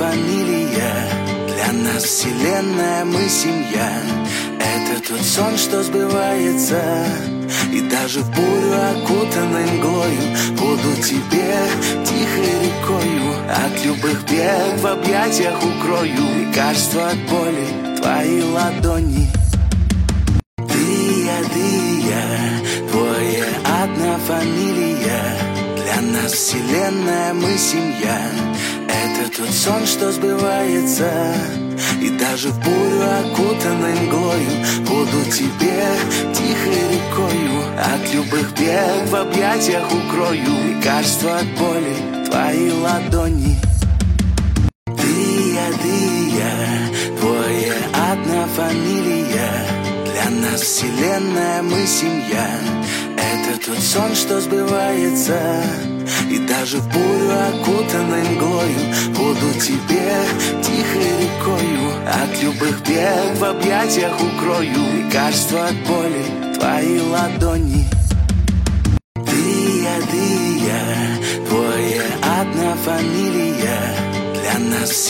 фамилия. Для нас вселенная, мы семья. Это тот сон, что сбывается. И даже в бурю, окутанной мглою, буду тебе тихой рекою. От любых бед в объятиях укрою. Лекарство от боли, твои ладони. Ты, твоя одна фамилия. Для нас вселенная, мы семья. Это тот сон, что сбывается. И даже в бурю, окутанной мглою, буду тебе тихой рекою. От любых бед в объятиях укрою. Лекарство от боли, твои ладони. Ты, твоя одна фамилия. Для нас вселенная, мы семья. Это тот сон, что сбывается. И даже в бурю, окутанной мглою, буду тебе тихой рекою. От любых бед в объятиях укрою. Лекарство от боли, твои ладони. Ты, твоя одна фамилия.